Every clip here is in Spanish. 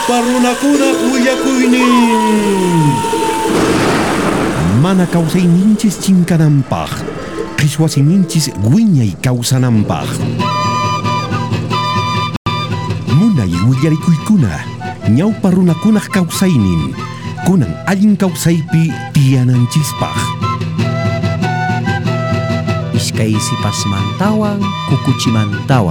ñawpa runakunaq willakuynin. Mana kawsayninchis chinkananpaq, qhichwasiyninchis wiñay kawsananpaq. Munay willarikuykuna, ñawpa runakunaq kawsaynin, kunan allin kawsaypi tiyananchispaq. Iskay sipasmantawan, kukuchimantawan.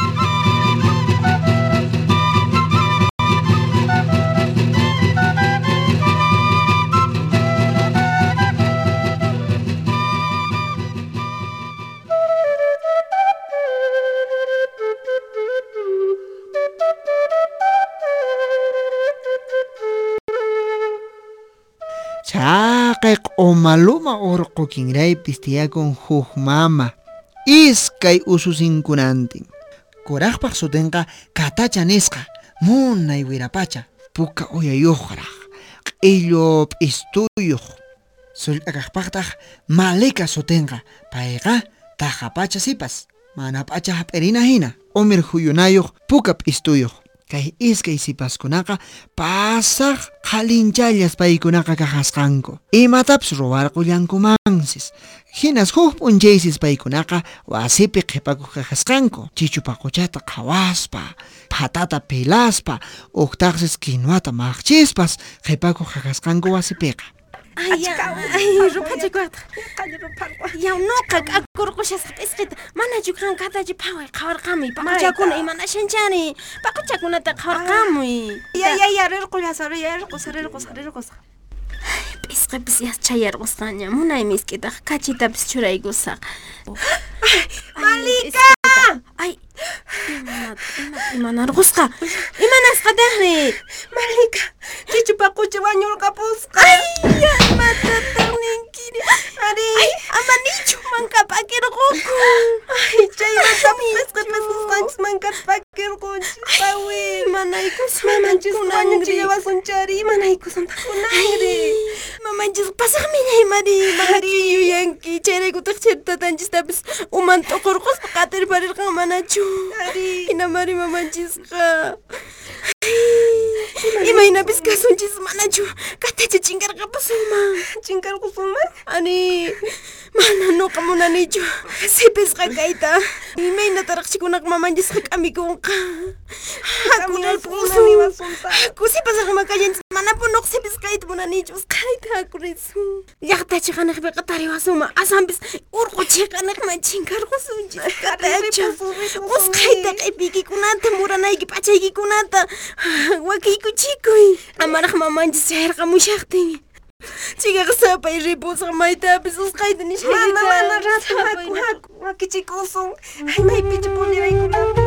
Chaqaq umaluma urqu kinraypis tiyakun huk mama iskay ususinkunantin. Kuraqpaq sutinqa katacha nisqa munay wirapacha puka uyayuqraq q'illu p'istuyuq. Sullk'aqaqpaqtaq Malika sutinqa payqa taqa pacha sipas mana pacha hap'irina hina umir huyunayuq puka p'istuyuq. Kay iskay sipaskunaqa pasaq qalinchayas paykunaqa kaqasqanku. Imatapas ruwarqullankumansis. Hinas huk p'unchaysis paykunaqa wasipi qhipakuq kaqasqanku. Chichu paquchata qhawaspa, patata pilaspa, uqtaqsis kinuwata maqchispas qhipakuq kaqasqanku wasipiqa. Ay, rupachikwata. Ya nuqa k'akurqushasqa p'isqita mana chukran katachi phaway qhawarqamuy paquchakuna imana shanchani paquchakunata qhawarqamuy. Ya rirqullasa rirqusa. P'isqipis yaschayarqusqaña munay misk'itaq kachitapis churaykusaq. Malika! Ay, imanarqusqa. Imanasqataqri? Malika, chichu paqucha wañurqapusqa. Ay, matataqninkiri. Ari, amanichu mankapakirquku. Ay, chaymantapis qhipisqusqanchis mankapakirqunchis. Pawi, manaykus mamanchis wañunchis yawasunchari. Manaykusuntaqkunangri. Mamanchis pasaqmiñay mari. Mari yuyanki. Chayraykutaq chaytatanchistapis uman tuqurqusqa qatirparirqan manachu. Ari, hina mari mamanchisqa. Imaynapis kasunchis manachu katacha chinkarqapusunman. Chinkarqusunman? Ani, mana nuqa munanichu sipisqa kayta. Imaynataraq chikunaqa mamanchisqa k'amikunqa. Hakunaypusun. Haku sipasqa makallanchis mana punuq sipis kayta munanichu. Usqayta hakurisun. Llaqtachi qaniqpiqa tariwasunman. Asanpis urqu chiqaniqman chinkarqusunchis. Katacha. Usqayta q'ipikikunata muranayki p'achaykikunata wakiykuchikuy. Amaraq mamanchis chayarqamushaqtin. Chikaqa sapay ripusaq maytapis usqayta nishaykita. Mana ratu haku wakichikusun. Ay maypichu puliraykunapis.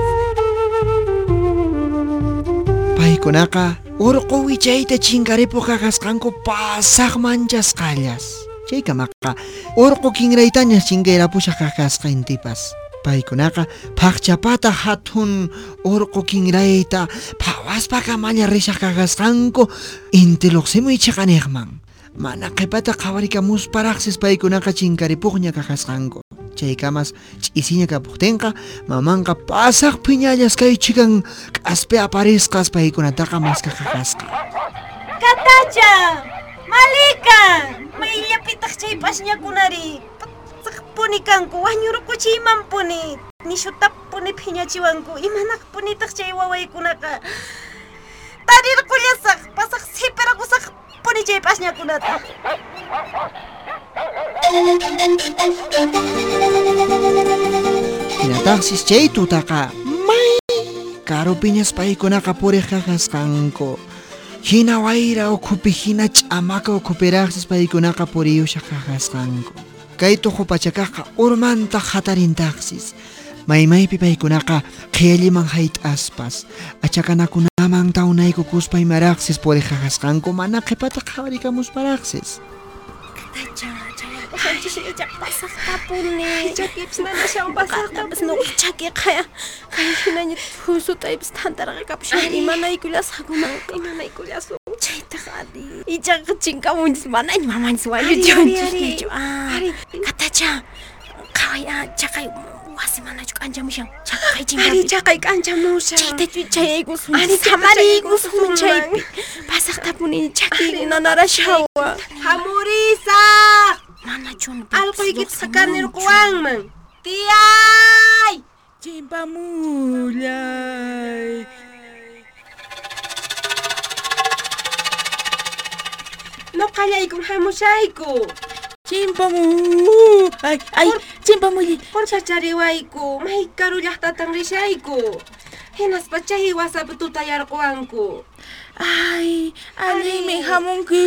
Paykunaqa urqu wichayta chinkaripuq kaqasqanku pasaq manchasqallas. Chaykamaqa urqu kinraytañas chinkayrapusaq kaqasqa intipas. Paykunaqa phaqchapata hatun urqu kinrayta phawaspa kamalla rishaq kaqasqanku inti luqsimuy chiqaniqman. Mana qhipata qhawarikamusparaqsis paykunaqa chinkaripuqña kaqasqanku. Chaykamas ch'isiña kapuqtinqa mamanqa pasaq phiñallas kay chikan k'aspi aparisqas paykunataqa maska kaqasqa. Katacha! Malika! Maylapitaq chay pashñakunari. Puni kanku wañurquchiyman puni. Nishutap puni phiñachiwanku. Imanaq punitaq chay wawaykunaqa. Tarirqullasaq pasaq sipiraqusaq puni chay pashñakunata. Hinataqsis chay tutaqa may karupiñas paykunaqa puriq kaqasqanku. Hina wayra ukhupi hina ch'amaka ukhupiraqsis paykunaqa puriyushaq kaqasqanku. Kay tuqu pachakaqa urmanta hatarintaqsis. Maymaypi paykunaqa qhilliman hayt'aspas. Achakanakunaman tawnaykukuspay maraqsis puriq kaqasqanku mana qhipata qhawarikamusparaqsis. Katacha, chayarqusanchis pasaqta puni. Chakipis mana pasaqta pis nuqa chakiqa. Kay hinaña husutaypis tantaraqakapushani. Imanaykullasaqkumanqa. Imanaykullasun. Chaytaqari. Ichaqa chinkamunchis manaña mamanchis wañuchunchis. Katacha, qhaway chaqay wasi manachu k'anchamushan. Ari chaqay k'anchamushan. Chaytachu chayaykusun. Ari samariykusun chaypi. Pasaqtapuni chaki nanarashawa. Hamurisa. Manachun. Alqaykita sakanirquwanman. Tiyay. Chimpamulay. Noqallaykun hamushayku. Chimpamu. Ay, chimpamuli. Por chachariwayku. May karu llaqtatan rishayku. Hinaspa chay wasapi tutayarquwanku. Ay, alimi hamunki.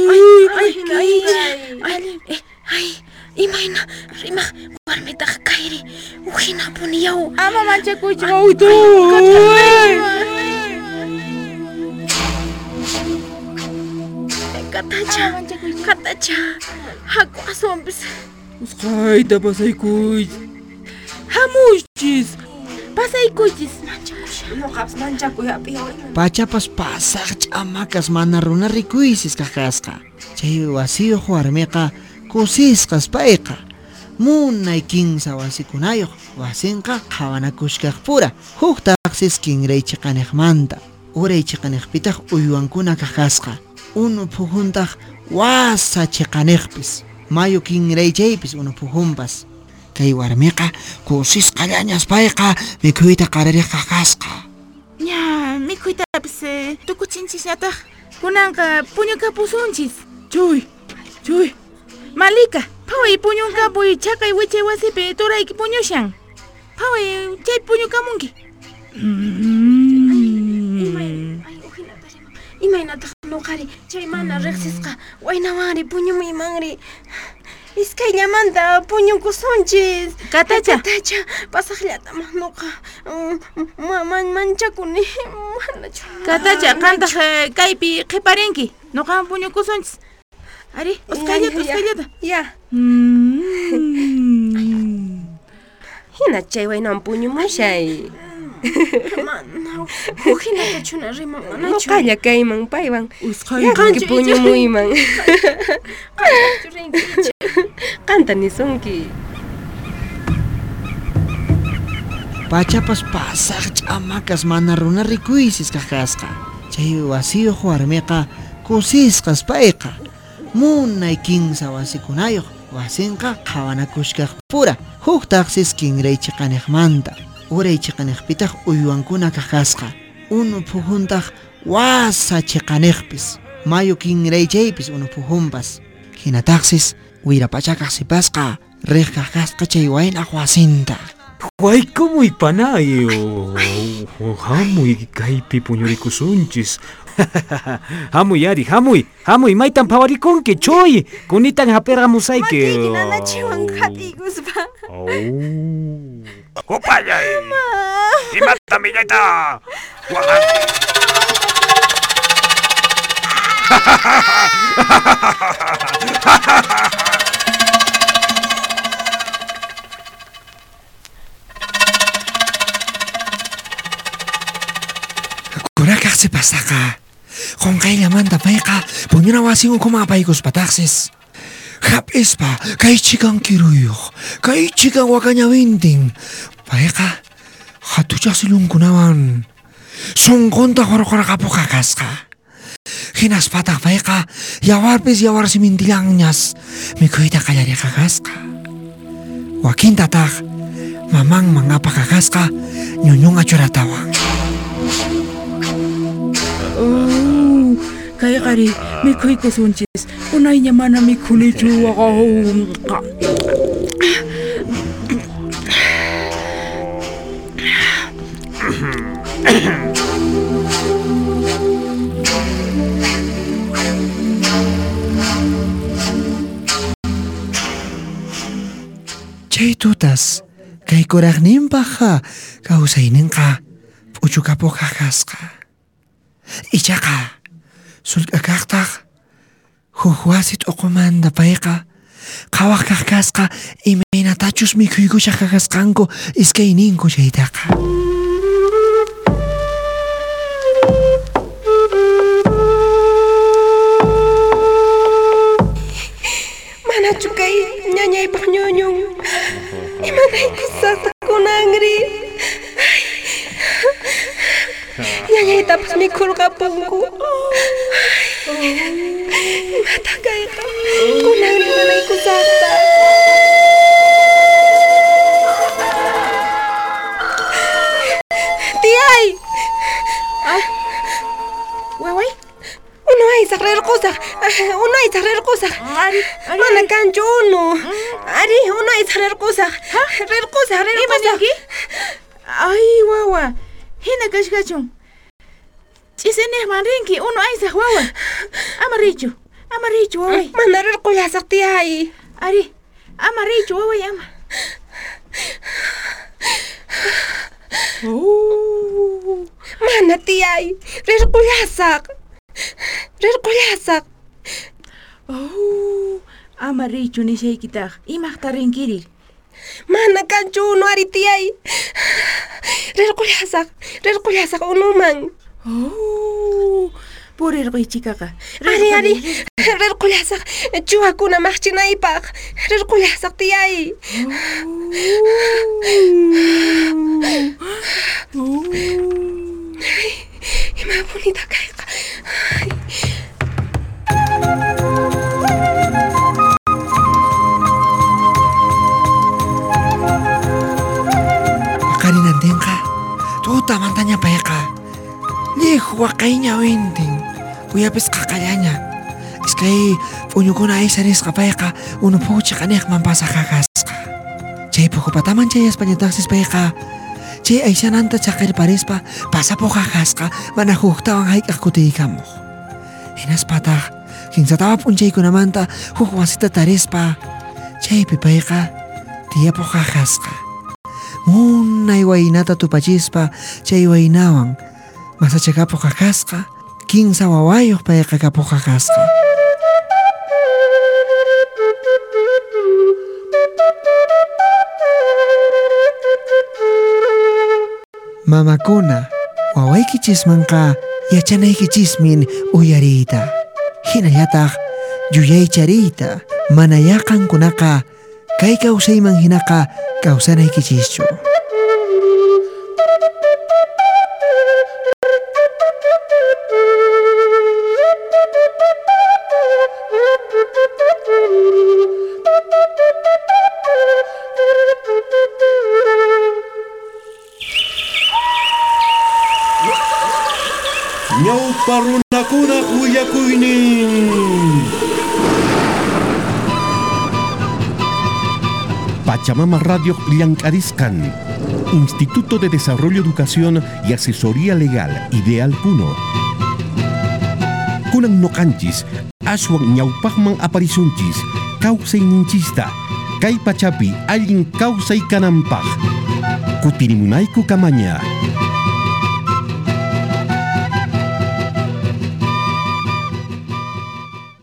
Ay, imayna rima warmitaqa kayri uhinapuni yaw. Ama manchakuychu uytu. Katacha, haku asombis. Usqayta pasaykuychis. Hamushchis. Pasaykuychis. Nuqapas manchakuyapi. Pachapas pasaq ch'amakas mana runa rikuysis kakasqa. Chay wasiyuq warmiqa kusisqas payqa. Munay kinsa wasikunayuq wasinqa qhawanakushkaq pura. Huk taqsis kinray chiqaniqmanta. Uray chiqaniqpitaq uywankuna kakasqa. Unu pujuntaq wasa chiqaniqpis. Mayu kinray chaypis unu pujunpas. Kay warmiqa kusisqallañas payqa mikhuyta qarariq kakasqa. Ya, mikhuytapis tukuchinchisñataq kunanqa puñukapusunchis. Chuy. Malika, phaway puñunkapuy chaqay wichay wasipi turayki puñushan. Phaway chay puñukamunki. Imaynataq nuqari chay mana riqsisqa waynawari puñumuymanri. Iskayllamanta puñukusunchis. Katacha pasaqllata nuqa manchakuni. Katacha qantaq kaypi qiparinki. Nuqa puñukusunchis. Ari, uskayllata. Ya. Hina chay waynawan puñumushay. Uhinatachuna rima manachu. Nuqalla kayman paywan. Usqayki Qanki puñumuyman. Qanta nisunki. Pachapas pasaq ch'amakas mana runa rikuysis kakasqa. Chay wasiyuq warmiqa kusisqas payqa. Munay kinsa wasikunayuq wasinqa qhawanakushkaq pura. Huk taqsis kinray chiqaniqmanta. Uray chiqaniqpitaq uywankuna kakasqa. Unu pujuntaq wasa chiqaniqpis. Mayu kinray chaypis unu pujunpas. Hinataqsis wirapachakaq sipasqa riq kakasqa chay waynaq wasinta. Waykumuy panayo. Hamuy kaypi puñurikusunchis. Hamuy ari, hamuy maytan phawarikunki chuy. Kunitan hapiramusayki. Matiki nanachiwan qhatikuspa. Upallay. Imata millayta. Kurakaq sipasaqa. Qunqayllamanta payqa puñuna wasin ukumapaykus pataqsis. Hap'ispa kay chikan kiruyuq, kay chikan wakañawintin. Payqa hatuchaq silunkunawan sunqunta hurqurqapu kakasqa. Hinaspataq payqa yawarpis yawar simintillañas mikhuyta qallariq kakasqa. Wakintataq mamanman apa kakasqa ñuñunqa churatawan. Kay qari mikhuykusunchis. Unayña mana mikhunichu waqaw. Chay tutas kay kuraqninpaqa kawsayninqa p'uchukapu kakasqa. Ichaqa sullk'akaqtaq huk wasi t'uqumanta payqa qhawaq kakasqa imaynatachus mikhuykuchaq kakasqanku iskayninku chaytaqa. Manachu kay ñañaypaq ñuñun. Imanaykusaqta kunan. ñañaytapas mikhurqapunku. Imata kayqa, kunanmi manaykusaqta. Tiyay! Waway? Unuaysaq rirqusaq, unuaysaq rirqusaq. Mana kanchu unu. Ari, unuaysaq rirqusaq. Rirqusaq. Imanaki? Ay, wawa. Hina kashkachun. Ch'isinejman rinki, uno aysaq wawa. Ama richu, waway. Mana rirqullasaq tiyay. Ari, ama richu, waway, ama. Mana tiyay, rirqullasaq. Ama richu nishaykitaq, imaqta rinkiri. Mana kanchu unu ari tiyay. Rirqullasaq unuman. Purirquychikaqa. Ari, rirqullasaq chuwakuna maqchinaypaq. Rirqullasaq tiyay. Ima bonita kayqa. Pakarinantinqa, tuta mantaña payqa. Lejos waqayña wintin, kuyapis qaqallaña. Iskay puñukuna aysarisqa payqa unupucha qaniqman pasaqaqasqa. Chay puqupataman chay Españataqsis payqa, chay aysananta chaqirparispa pasapuqaqasqa mana huqtawan hayk'aq kutiykamuq. Hinaspataq kinsatawa p'unchaykunamanta huk wasita tarispa, chaypi payqa tiyapuqaqasqa. Munay waynata tupachispa chay waynawan masachakapuqaqasqa, kinsa wawayuq payqa kapuqaqasqa. Mamakuna, wawaykichismanqa yachanaykichismin uyariyta. Hinallataq yuyaychariyta, mana yaqankunaqa kay kawsayman hinaqa kawsanaykichischu. Ñawpa runakuna willakuynin. Pachamama Radio llankariskan. Instituto de Desarrollo, Educación y Asesoría Legal Ideal Puno. Kunan noqanchis aswan ñawpaqman aparisunchis kawsayninchista kay pachapi allin kawsaykananpaq. Kutirimunayku kamaña.